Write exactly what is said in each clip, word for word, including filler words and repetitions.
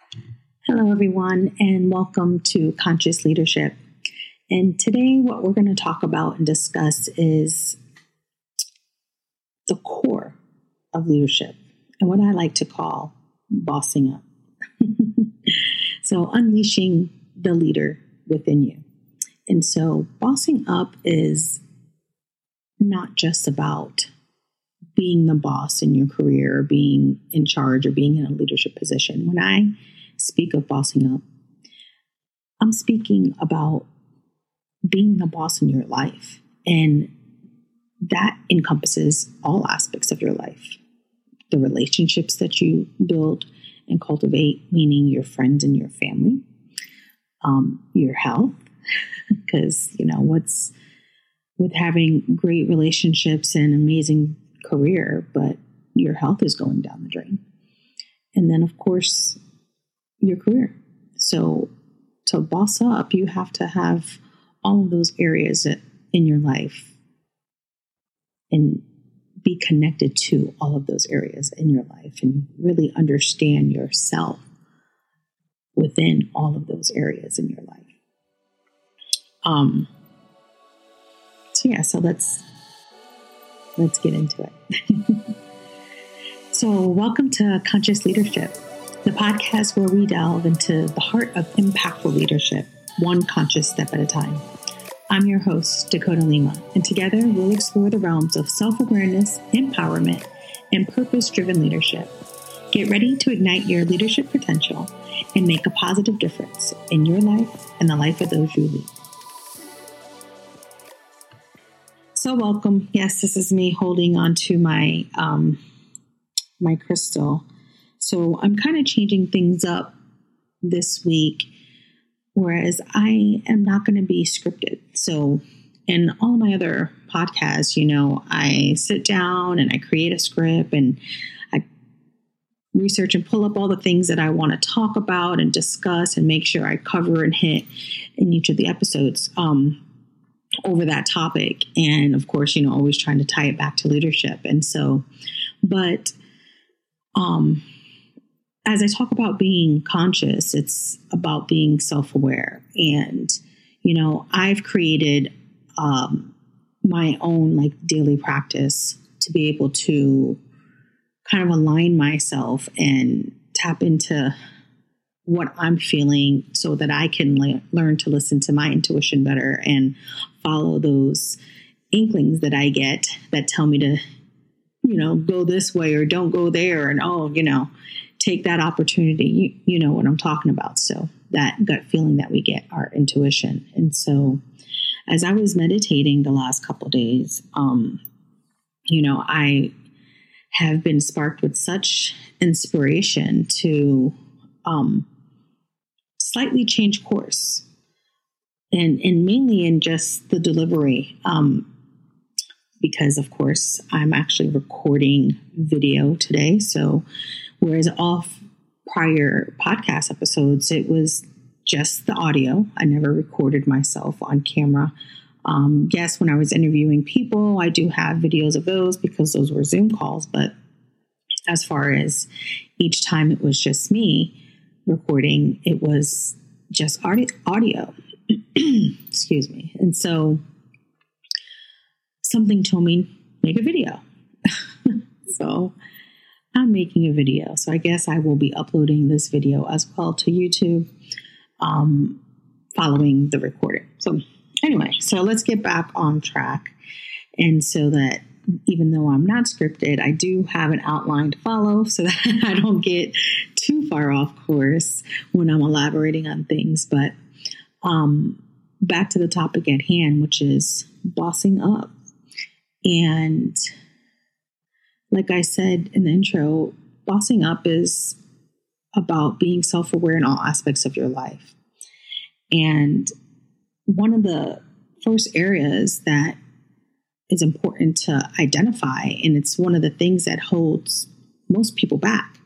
Hello, everyone, and welcome to Conscious Leadership. And today, what we're going to talk about and discuss is the core of leadership and what I like to call bossing up. So, unleashing the leader within you. And so, bossing up is not just about being the boss in your career or being in charge or being in a leadership position. When I speak of bossing up, I'm speaking about being the boss in your life. And that encompasses all aspects of your life. The relationships that you build and cultivate, meaning your friends and your family, um, your health, because, you know, what's with having great relationships and amazing career, but your health is going down the drain. And then, of course, your career. So to boss up, you have to have all of those areas in your life and be connected to all of those areas in your life and really understand yourself within all of those areas in your life. Um. So yeah, so let's let's get into it. So welcome to Conscious Leadership, the podcast where we delve into the heart of impactful leadership, one conscious step at a time. I'm your host, Dakota Lima, and together we'll explore the realms of self-awareness, empowerment, and purpose-driven leadership. Get ready to ignite your leadership potential and make a positive difference in your life and the life of those you lead. So welcome. Yes, this is me holding on to my um, my crystal. So I'm kind of changing things up this week, whereas I am not going to be scripted. So in all my other podcasts, you know, I sit down and I create a script and I research and pull up all the things that I want to talk about and discuss and make sure I cover and hit in each of the episodes um, over that topic. And of course, you know, always trying to tie it back to leadership. And so, but um, as I talk about being conscious, it's about being self-aware. And, you know, I've created um, my own like daily practice to be able to kind of align myself and tap into what I'm feeling so that I can le- learn to listen to my intuition better and follow those inklings that I get that tell me to, you know, go this way or don't go there. And, oh, you know, take that opportunity. You, you know what I'm talking about. So that gut feeling that we get, our intuition. And so as I was meditating the last couple of days, um, you know, I have been sparked with such inspiration to um, slightly change course and, and mainly in just the delivery. Um, because of course I'm actually recording video today. So whereas off prior podcast episodes, it was just the audio. I never recorded myself on camera. Um, yes, when I was interviewing people, I do have videos of those because those were Zoom calls. But as far as each time it was just me recording, it was just audio. Excuse me. And so something told me, make a video. So I'm making a video. So I guess I will be uploading this video as well to YouTube um, following the recording. So anyway, so let's get back on track. And so that even though I'm not scripted, I do have an outline to follow so that I don't get too far off course when I'm elaborating on things. But um, back to the topic at hand, which is bossing up. And like I said in the intro, bossing up is about being self-aware in all aspects of your life. And one of the first areas that is important to identify, and it's one of the things that holds most people back.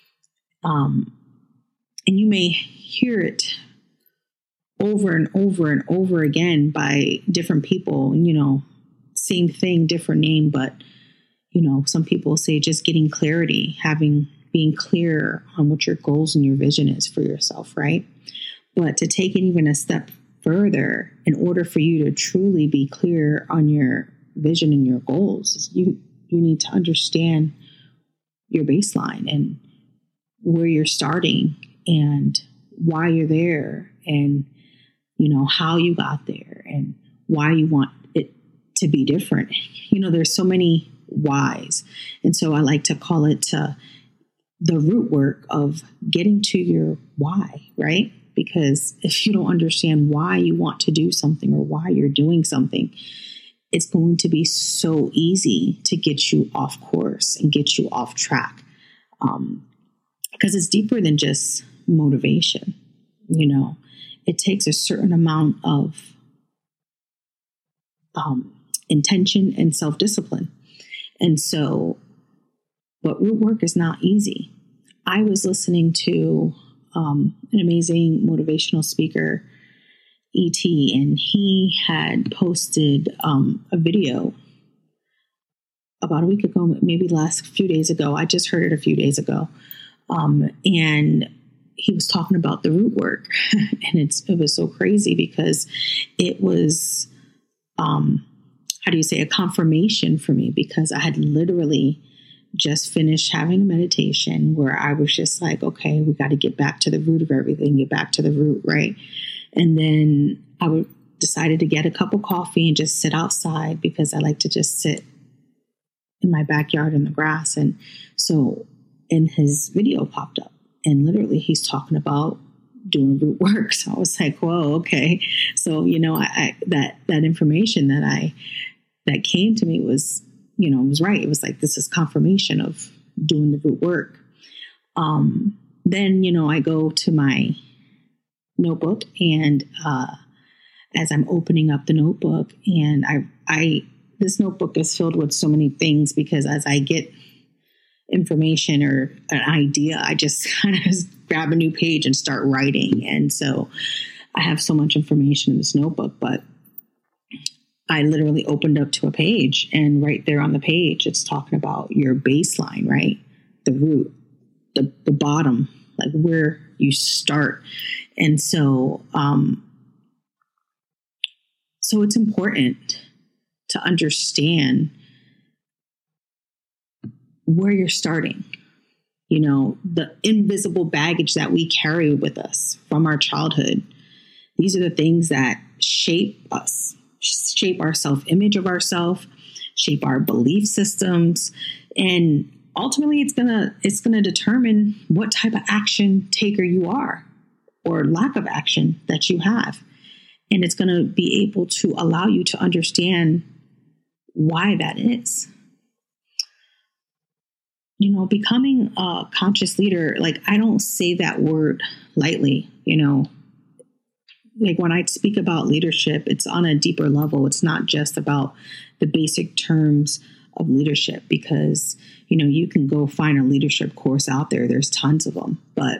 Um, and you may hear it over and over and over again by different people, you know, same thing, different name, but, you know, some people say just getting clarity, having, being clear on what your goals and your vision is for yourself, right? But to take it even a step further, in order for you to truly be clear on your vision and your goals, you you need to understand your baseline and where you're starting and why you're there, and you know how you got there and why you want it to be different. You know, there's so many whys, and so I like to call it uh, the root work of getting to your why, right? Because if you don't understand why you want to do something or why you're doing something, it's going to be so easy to get you off course and get you off track. Um, because it's deeper than just motivation. You know, it takes a certain amount of um, intention and self-discipline. And so, but root work is not easy. I was listening to um, an amazing motivational speaker, E T, and he had posted um, a video about a week ago, maybe last few days ago. I just heard it a few days ago. Um, and he was talking about the root work. And it's, it was so crazy because it was, um, how do you say, a confirmation for me, because I had literally just finished having a meditation where I was just like, okay, we got to get back to the root of everything, get back to the root, right? And then I would decided to get a cup of coffee and just sit outside, because I like to just sit in my backyard in the grass. And so, and his video popped up, and literally he's talking about doing root work. So I was like, whoa, okay. So, you know, I, I that, that information that I, that came to me was, you know, was right. It was like, this is confirmation of doing the root work. Um, then, you know, I go to my notebook, and, uh, as I'm opening up the notebook, and I, I, this notebook is filled with so many things, because as I get information or an idea, I just kind of grab a new page and start writing. And so I have so much information in this notebook, but I literally opened up to a page, and right there on the page, it's talking about your baseline, right? The root, the, the bottom, like where you start. And so, um, so it's important to understand where you're starting. You know, the invisible baggage that we carry with us from our childhood. These are the things that shape us, shape our self-image of ourselves, shape our belief systems. And ultimately it's gonna, it's gonna determine what type of action taker you are, or lack of action that you have. And it's going to be able to allow you to understand why that is. You know, becoming a conscious leader, like, I don't say that word lightly. You know, like when I speak about leadership, it's on a deeper level. It's not just about the basic terms of leadership, because, you know, you can go find a leadership course out there. There's tons of them. But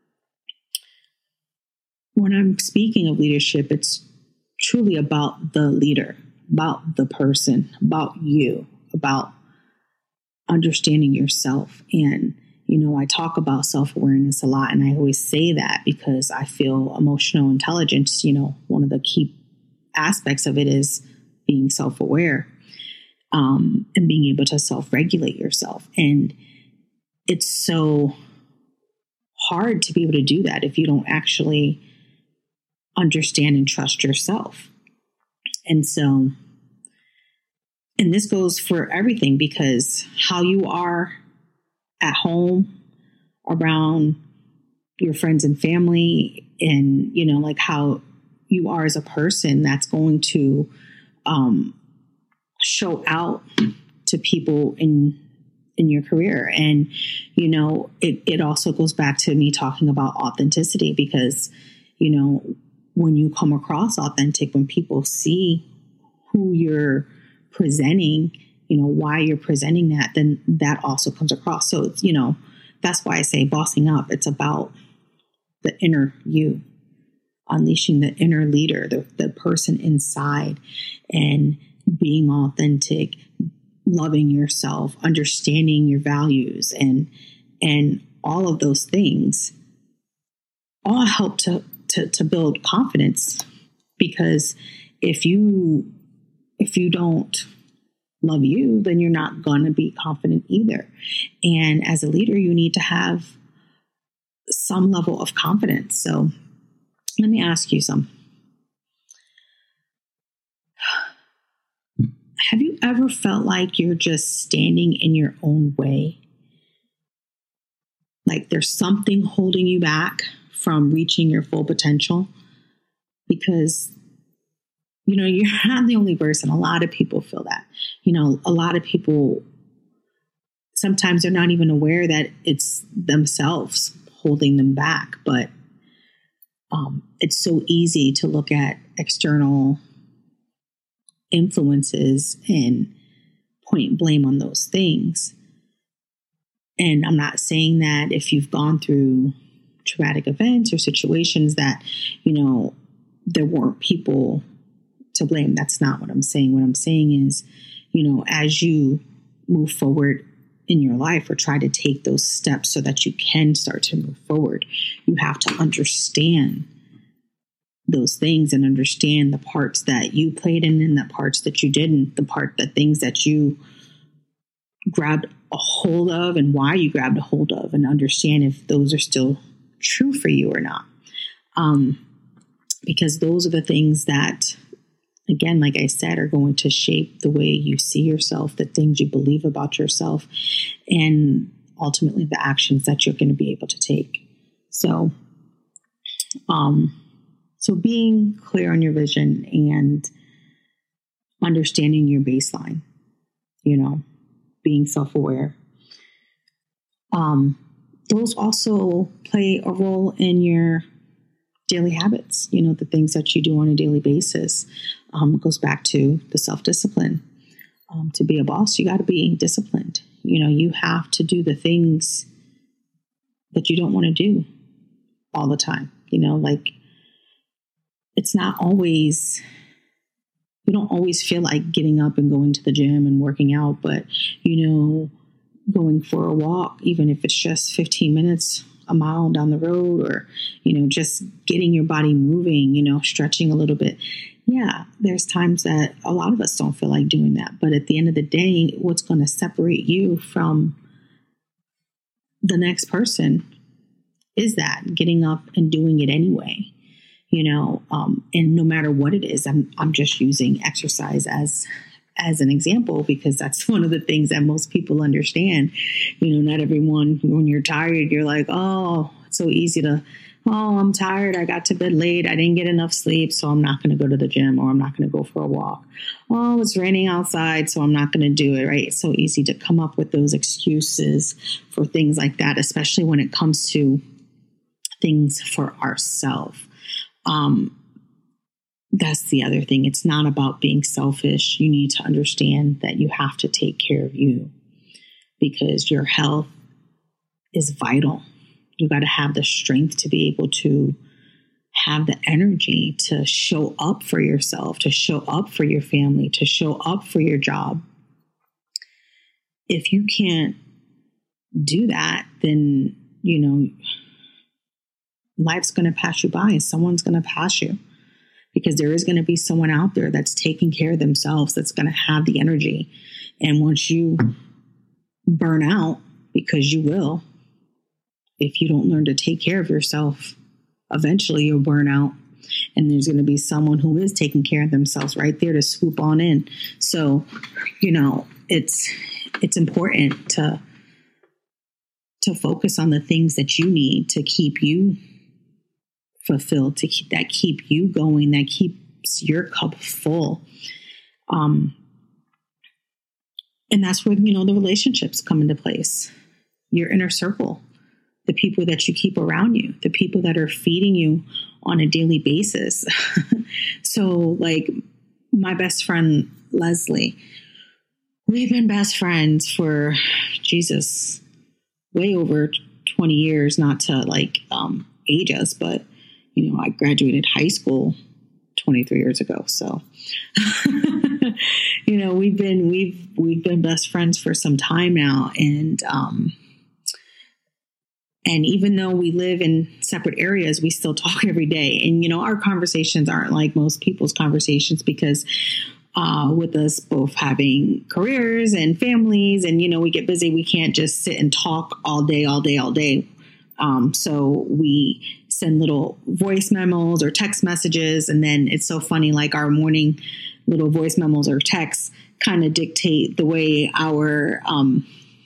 when I'm speaking of leadership, it's truly about the leader, about the person, about you, about understanding yourself. And, you know, I talk about self-awareness a lot, and I always say that because I feel emotional intelligence, you know, one of the key aspects of it is being self-aware, um, and being able to self-regulate yourself. And it's so hard to be able to do that if you don't actually understand and trust yourself. And so, and this goes for everything, because how you are at home, around your friends and family, and, you know, like how you are as a person, that's going to um, show out to people in in your career. And, you know, it, it also goes back to me talking about authenticity, because, you know, when you come across authentic, when people see who you're presenting, you know, why you're presenting that, then that also comes across. So it's, you know, that's why I say bossing up. It's about the inner you, unleashing the inner leader, the, the person inside, and being authentic, loving yourself, understanding your values, and, and all of those things all help to, to, to build confidence. Because if you, if you don't love you, then you're not going to be confident either. And as a leader, you need to have some level of confidence. So let me ask you some. Have you ever felt like you're just standing in your own way? Like there's something holding you back from reaching your full potential? Because, you know, you're not the only person. A lot of people feel that. You know, a lot of people, sometimes they're not even aware that it's themselves holding them back. But um, it's so easy to look at external influences and point blame on those things. And I'm not saying that if you've gone through traumatic events or situations that, you know, there weren't people to blame. That's not what I'm saying. What I'm saying is, you know, as you move forward in your life or try to take those steps so that you can start to move forward, you have to understand those things and understand the parts that you played in and the parts that you didn't, the part, the things that you grabbed a hold of and why you grabbed a hold of, and understand if those are still true for you or not. Um, because those are the things that, again, like I said, are going to shape the way you see yourself, the things you believe about yourself, and ultimately the actions that you're going to be able to take. So, um, so being clear on your vision and understanding your baseline, you know, being self-aware. Um, those also play a role in your daily habits, you know, the things that you do on a daily basis. Um, goes back to the self-discipline. Um, to be a boss, you got to be disciplined. You know, you have to do the things that you don't want to do all the time. You know, like it's not always, you don't always feel like getting up and going to the gym and working out, but, you know, going for a walk, even if it's just fifteen minutes, a mile down the road, or, you know, just getting your body moving, you know, stretching a little bit. Yeah, there's times that a lot of us don't feel like doing that. But at the end of the day, what's going to separate you from the next person is that getting up and doing it anyway. You know, um, and no matter what it is, I'm I'm just using exercise as as an example, because that's one of the things that most people understand. You know, not everyone, when you're tired, you're like, oh, it's so easy to, oh, I'm tired. I got to bed late. I didn't get enough sleep, so I'm not going to go to the gym, or I'm not going to go for a walk. Oh, it's raining outside, so I'm not going to do it, right? It's so easy to come up with those excuses for things like that, especially when it comes to things for ourselves. Um, that's the other thing. It's not about being selfish. You need to understand that you have to take care of you, because your health is vital. You got to have the strength to be able to have the energy to show up for yourself, to show up for your family, to show up for your job. If you can't do that, then, you know, life's going to pass you by, and someone's going to pass you, because there is going to be someone out there that's taking care of themselves, that's going to have the energy. And once you burn out, because you will, if you don't learn to take care of yourself, eventually you'll burn out, and there's going to be someone who is taking care of themselves right there to swoop on in. So, you know, it's, it's important to, to focus on the things that you need to keep you fulfilled, to keep that keep you going, that keeps your cup full. Um, and that's where, you know, the relationships come into place. Your inner circle, the people that you keep around you, the people that are feeding you on a daily basis. So like my best friend, Leslie, we've been best friends for Jesus, way over twenty years, not to like um, age us, but you know, I graduated high school twenty-three years ago. So, you know, we've been, we've, we've been best friends for some time now. And, um, And even though we live in separate areas, we still talk every day. And, you know, our conversations aren't like most people's conversations because uh, with us both having careers and families and, you know, we get busy, we can't just sit and talk all day, all day, all day. Um, so we send little voice memos or text messages. And then it's so funny, like our morning little voice memos or texts kind of dictate the way our um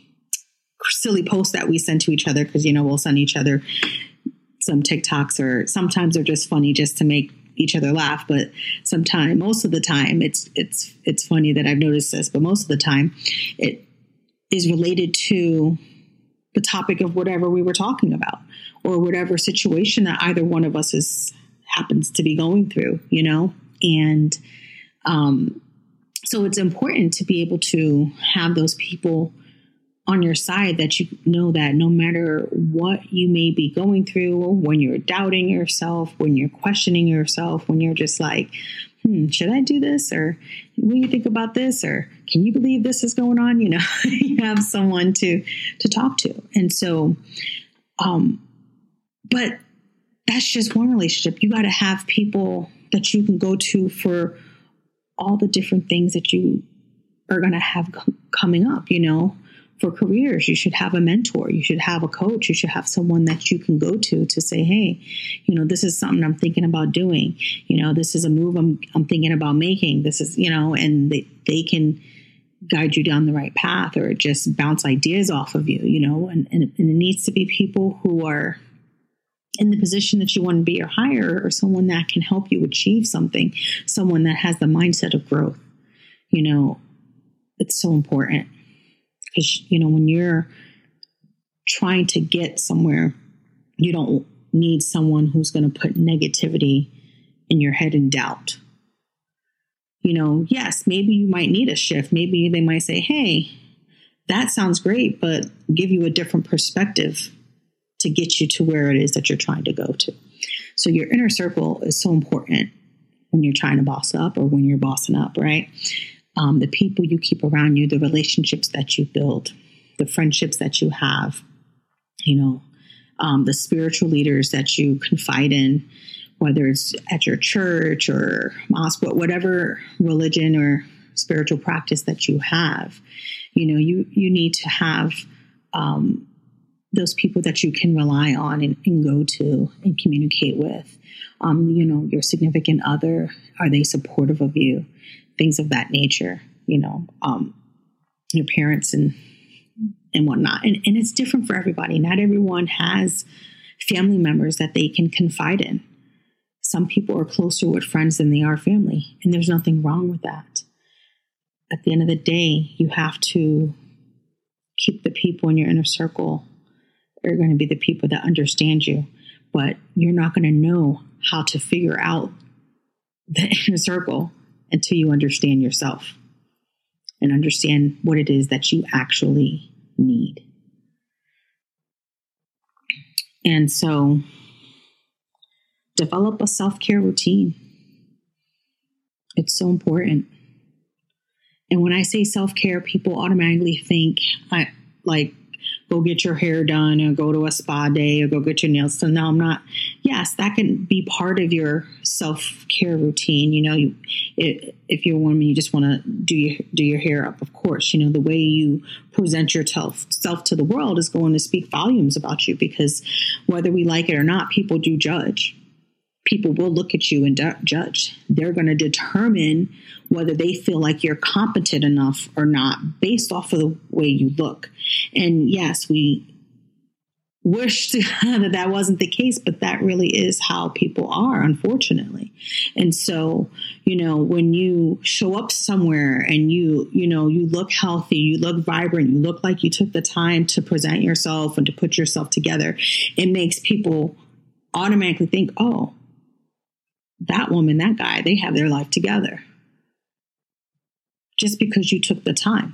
silly posts that we send to each other, because, you know, we'll send each other some TikToks, or sometimes they're just funny just to make each other laugh. But sometimes, most of the time, it's it's it's funny that I've noticed this, but most of the time it is related to the topic of whatever we were talking about or whatever situation that either one of us is happens to be going through, you know? And um, so it's important to be able to have those people on your side that you know that no matter what you may be going through, when you're doubting yourself, when you're questioning yourself, when you're just like, hmm, should I do this? Or what do you think about this? Or can you believe this is going on? You know, you have someone to, to talk to. And so, um, but that's just one relationship. You got to have people that you can go to for all the different things that you are going to have c- coming up, you know. For careers, you should have a mentor. You should have a coach. You should have someone that you can go to to say, hey, you know, this is something I'm thinking about doing. You know, this is a move I'm I'm thinking about making. This is, you know, and they, they can guide you down the right path or just bounce ideas off of you, you know, and, and, and it needs to be people who are in the position that you want to be or higher, or someone that can help you achieve something, someone that has the mindset of growth. You know, it's so important. Because, you know, when you're trying to get somewhere, you don't need someone who's going to put negativity in your head and doubt. You know, yes, maybe you might need a shift. Maybe they might say, hey, that sounds great, but give you a different perspective to get you to where it is that you're trying to go to. So your inner circle is so important when you're trying to boss up or when you're bossing up, right? Um, the people you keep around you, the relationships that you build, the friendships that you have, you know, um, the spiritual leaders that you confide in, whether it's at your church or mosque, whatever religion or spiritual practice that you have, you know, you, you need to have um, those people that you can rely on and, and go to and communicate with. Um, you know, your significant other, are they supportive of you? Things of that nature, you know, um, your parents and and whatnot. And, and it's different for everybody. Not everyone has family members that they can confide in. Some people are closer with friends than they are family, and there's nothing wrong with that. At the end of the day, you have to keep the people in your inner circle are going to be the people that understand you, but you're not going to know how to figure out the inner circle until you understand yourself and understand what it is that you actually need. And so develop a self-care routine. It's so important. And when I say self-care, people automatically think I like go get your hair done or go to a spa day or go get your nails done. No, I'm not. Yes, that can be part of your self-care routine. You know, you, it, if you're a woman, you just want to do your, do your hair up. Of course, you know, the way you present yourself self to the world is going to speak volumes about you, because whether we like it or not, people do judge. People will look at you and du- judge. They're going to determine whether they feel like you're competent enough or not based off of the way you look. And yes, we wish to, that that wasn't the case, but that really is how people are, unfortunately. And so, you know, when you show up somewhere and you, you know, you look healthy, you look vibrant, you look like you took the time to present yourself and to put yourself together, it makes people automatically think, oh, that woman, that guy, they have their life together. Just because you took the time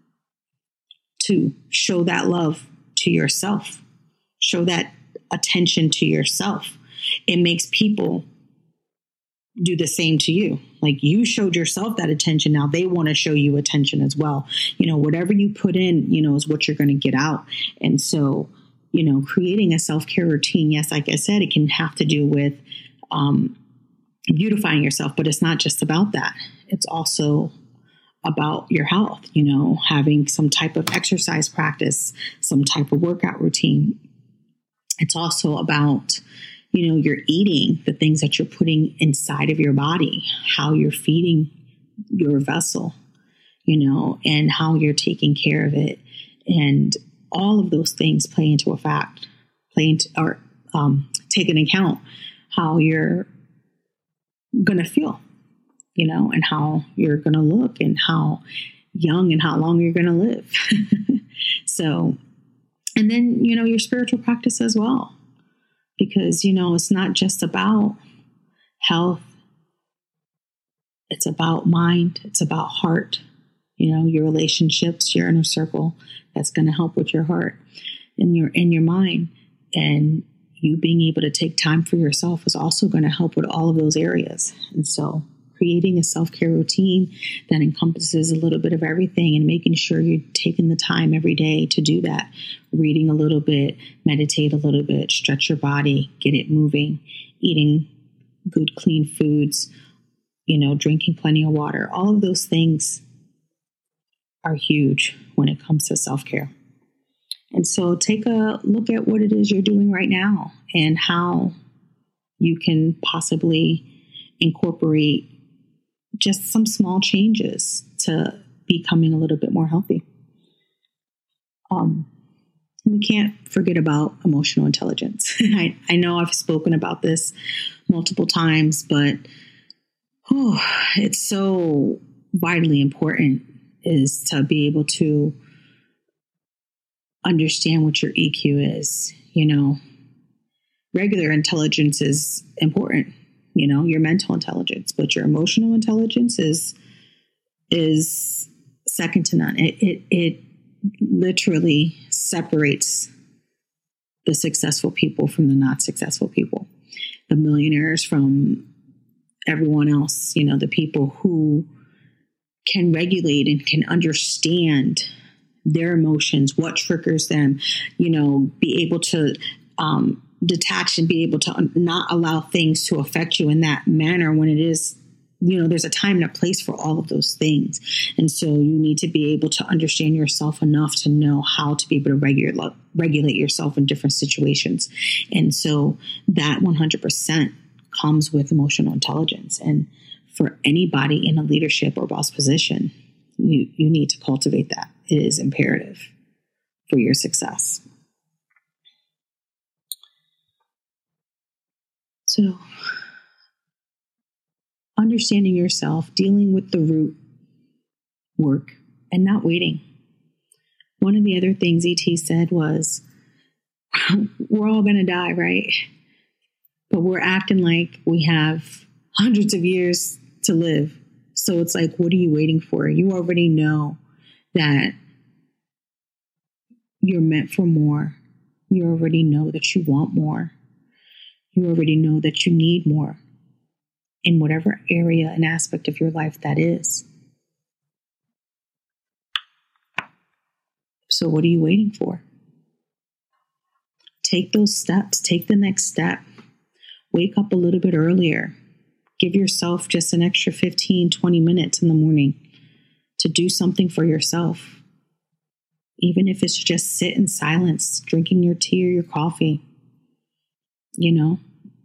to show that love to yourself, show that attention to yourself, it makes people do the same to you. Like, you showed yourself that attention. Now they want to show you attention as well. You know, whatever you put in, you know, is what you're going to get out. And so you know, creating a self-care routine, yes, like I said, it can have to do with um, beautifying yourself, but it's not just about that. It's also about your health, you know, having some type of exercise practice, some type of workout routine. It's also about, you know, you're eating, the things that you're putting inside of your body, how you're feeding your vessel, you know, and how you're taking care of it. And all of those things play into a fact, play into, or um, take into account how you're going to feel, you know, and how you're going to look and how young and how long you're going to live. So, and then, you know, your spiritual practice as well, because, you know, it's not just about health. It's about mind. It's about heart, you know, your relationships, your inner circle. That's going to help with your heart and your, and your mind. And you being able to take time for yourself is also going to help with all of those areas. And so creating a self-care routine that encompasses a little bit of everything and making sure you're taking the time every day to do that. Reading a little bit, meditate a little bit, stretch your body, get it moving, eating good, clean foods, you know, drinking plenty of water. All of those things are huge when it comes to self-care. And so take a look at what it is you're doing right now and how you can possibly incorporate just some small changes to becoming a little bit more healthy. Um, we can't forget about emotional intelligence. I, I know I've spoken about this multiple times, but oh, it's so vitally important is to be able to understand what your E Q is. You know, regular intelligence is important, you know, your mental intelligence, but your emotional intelligence is, is second to none. It, it, it literally separates the successful people from the not successful people, the millionaires from everyone else, you know, the people who can regulate and can understand their emotions, what triggers them, you know, be able to um, detach and be able to not allow things to affect you in that manner when it is, you know, there's a time and a place for all of those things. And so you need to be able to understand yourself enough to know how to be able to regulate, regulate yourself in different situations. And so that one hundred percent comes with emotional intelligence. And for anybody in a leadership or boss position, you, you need to cultivate that. It is imperative for your success. So, understanding yourself, dealing with the root work, and not waiting. One of the other things E T said was, we're all going to die, right? But we're acting like we have hundreds of years to live. So it's like, what are you waiting for? You already know that you're meant for more. You already know that you want more. You already know that you need more in whatever area and aspect of your life that is. So what are you waiting for? Take those steps. Take the next step. Wake up a little bit earlier. Give yourself just an extra fifteen, twenty minutes in the morning to do something for yourself. Even if it's just sit in silence, drinking your tea or your coffee. You know,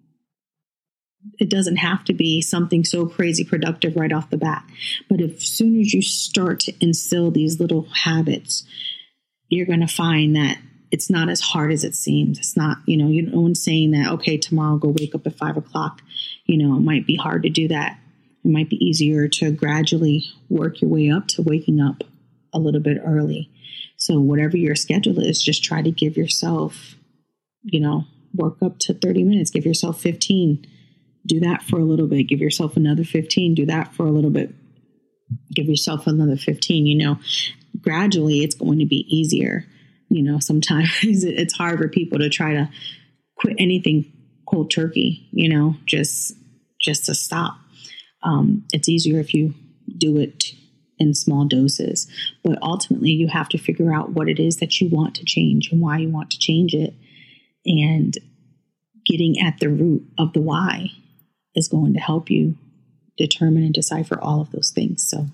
it doesn't have to be something so crazy productive right off the bat. But if, as soon as you start to instill these little habits, you're going to find that it's not as hard as it seems. It's not, you know, you no one's saying that, okay, tomorrow go wake up at five o'clock. You know, it might be hard to do that. It might be easier to gradually work your way up to waking up a little bit early. So whatever your schedule is, just try to give yourself, you know, work up to thirty minutes, give yourself fifteen, do that for a little bit, give yourself another fifteen, do that for a little bit, give yourself another fifteen, you know, gradually it's going to be easier. You know, sometimes it's hard for people to try to quit anything cold turkey, you know, just, just to stop. Um, it's easier if you do it in small doses. But ultimately, you have to figure out what it is that you want to change and why you want to change it. And getting at the root of the why is going to help you determine and decipher all of those things. So,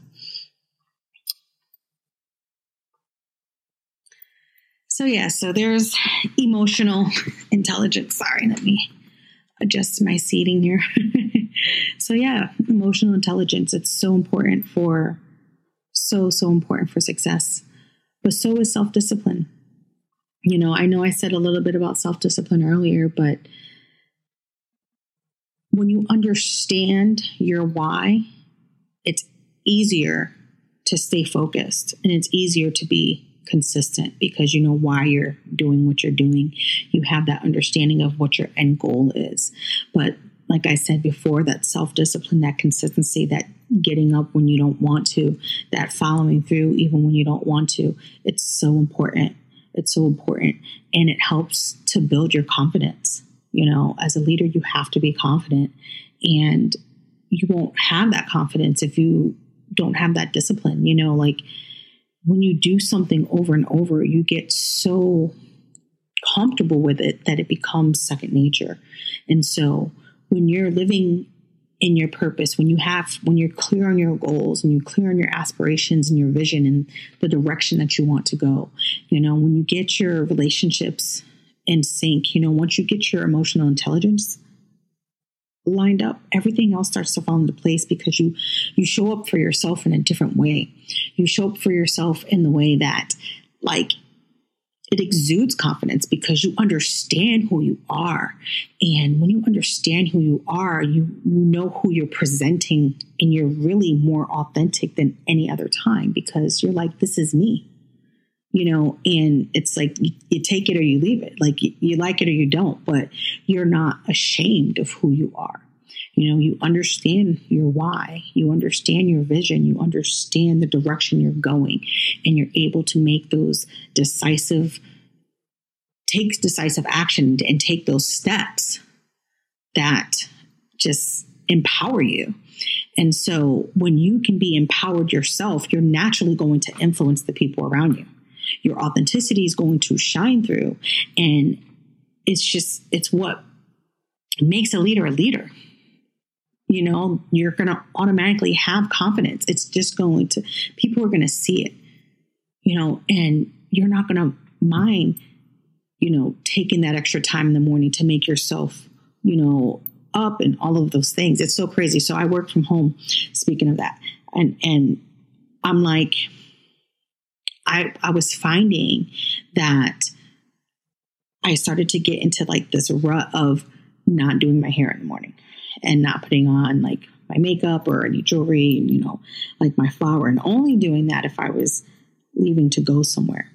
so yeah, so there's emotional intelligence. Sorry, let me adjust my seating here. So yeah, emotional intelligence. It's so important for, so, so important for success, but so is self-discipline. You know, I know I said a little bit about self-discipline earlier, but when you understand your why, it's easier to stay focused and it's easier to be consistent because you know why you're doing what you're doing. You have that understanding of what your end goal is. But like I said before, that self-discipline, that consistency, that getting up when you don't want to, that following through even when you don't want to, it's so important. It's so important. And it helps to build your confidence. You know, as a leader, you have to be confident, and you won't have that confidence if you don't have that discipline. You know, like when you do something over and over, you get so comfortable with it that it becomes second nature. And so when you're living in your purpose, when you have, when you're clear on your goals and you're clear on your aspirations and your vision and the direction that you want to go, you know, when you get your relationships in sync, you know, once you get your emotional intelligence lined up, everything else starts to fall into place because you, you show up for yourself in a different way. You show up for yourself in the way that, like, it exudes confidence because you understand who you are. And when you understand who you are, you, you know who you're presenting, and you're really more authentic than any other time because you're like, this is me, you know, and it's like you, you take it or you leave it. Like you, you like it or you don't, but you're not ashamed of who you are. You know, you understand your why, you understand your vision, you understand the direction you're going, and you're able to make those decisive, take decisive action and take those steps that just empower you. And so when you can be empowered yourself, you're naturally going to influence the people around you. Your authenticity is going to shine through. And it's just, it's what makes a leader a leader. You know, you're going to automatically have confidence. It's just going to, people are going to see it, you know, and you're not going to mind, you know, taking that extra time in the morning to make yourself, you know, up and all of those things. It's so crazy. So I work from home, speaking of that. And, and I'm like, I, I was finding that I started to get into like this rut of not doing my hair in the morning and not putting on like my makeup or any jewelry, and, you know, like my flower, and only doing that if I was leaving to go somewhere.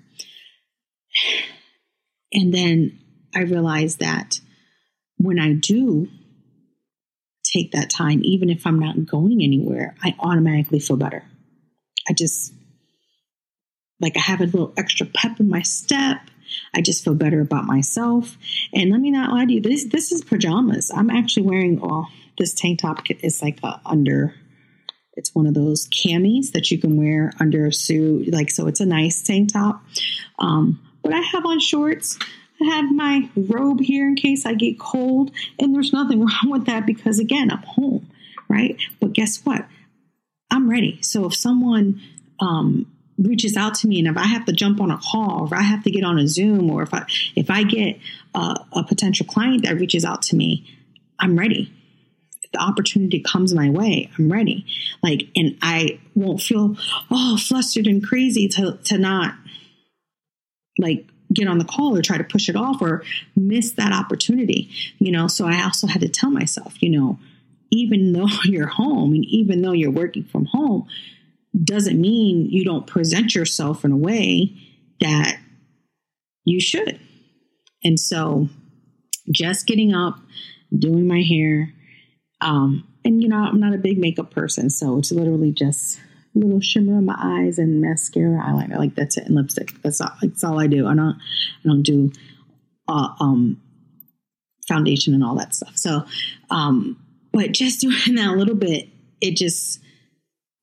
And then I realized that when I do take that time, even if I'm not going anywhere, I automatically feel better. I just, like, I have a little extra pep in my step. I just feel better about myself. And let me not lie to you, this this is pajamas. I'm actually wearing, well, this tank top is like a under, it's one of those camis that you can wear under a suit. Like, so it's a nice tank top. Um, but I have on shorts. I have my robe here in case I get cold. And there's nothing wrong with that because, again, I'm home, right? But guess what? I'm ready. So if someone um, reaches out to me, and if I have to jump on a call, or if I have to get on a Zoom, or if I if I get a, a potential client that reaches out to me, I'm ready. If the opportunity comes my way, I'm ready. Like, and I won't feel oh flustered and crazy to to not like get on the call or try to push it off or miss that opportunity. You know, so I also had to tell myself, you know, even though you're home and even though you're working from home, doesn't mean you don't present yourself in a way that you should. And so just getting up, doing my hair, um, and, you know, I'm not a big makeup person, so it's literally just a little shimmer on my eyes and mascara, eyeliner, like that's it, and lipstick. That's all, that's all I do. I don't, I don't do uh, um, foundation and all that stuff. So, um, but just doing that a little bit, it just,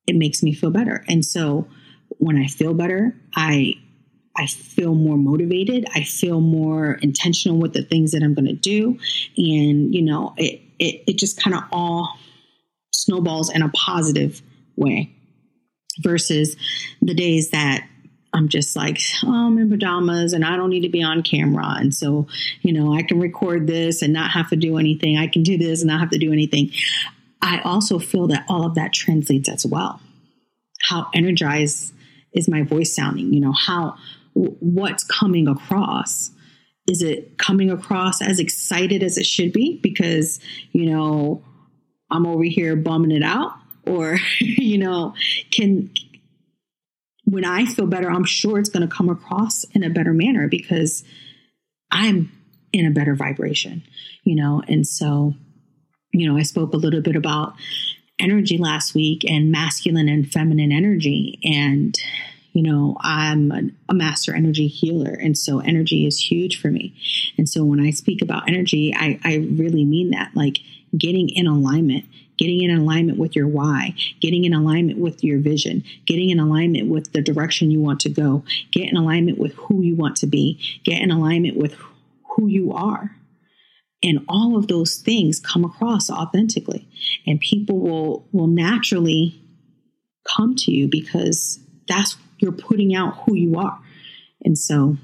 it makes me feel better. And so when I feel better, I I feel more motivated. I feel more intentional with the things that I'm going to do. And, you know, it, it, it just kind of all snowballs in a positive way versus the days that I'm just like, oh, I'm in pajamas and I don't need to be on camera. And so, you know, I can record this and not have to do anything. I can do this and not have to do anything. I also feel that all of that translates as well. How energized is my voice sounding? You know, how, what's coming across? Is it coming across as excited as it should be? Because, you know, I'm over here bumming it out, or, you know, can, when I feel better, I'm sure it's going to come across in a better manner because I'm in a better vibration, you know? And so, you know, I spoke a little bit about energy last week and masculine and feminine energy. And, you know, I'm a, a master energy healer. And so energy is huge for me. And so when I speak about energy, I, I really mean that, like getting in alignment. Getting in alignment with your why, getting in alignment with your vision, getting in alignment with the direction you want to go, get in alignment with who you want to be, get in alignment with who you are. And all of those things come across authentically, and people will, will naturally come to you because that's, you're putting out who you are. And so,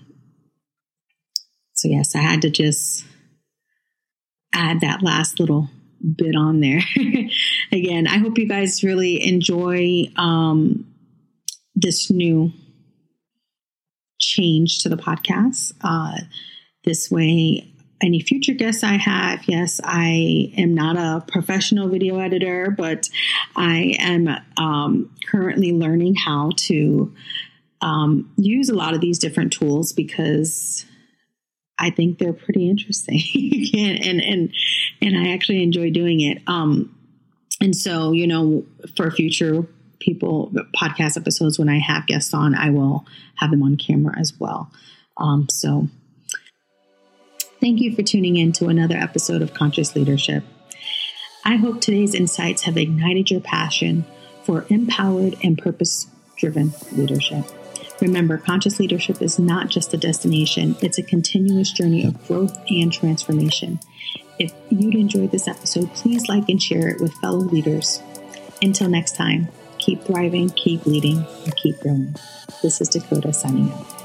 so yes, I had to just add that last little bit on there. Again, I hope you guys really enjoy um, this new change to the podcast. Uh, this way, any future guests I have, yes, I am not a professional video editor, but I am um, currently learning how to um, use a lot of these different tools because I think they're pretty interesting and, and, and, and I actually enjoy doing it. Um, and so, you know, for future people, podcast episodes, when I have guests on, I will have them on camera as well. Um, so thank you for tuning in to another episode of Conscious Leadership. I hope today's insights have ignited your passion for empowered and purpose-driven leadership. Remember, conscious leadership is not just a destination. It's a continuous journey of growth and transformation. If you'd enjoyed this episode, please like and share it with fellow leaders. Until next time, keep thriving, keep leading, and keep growing. This is Dakota signing out.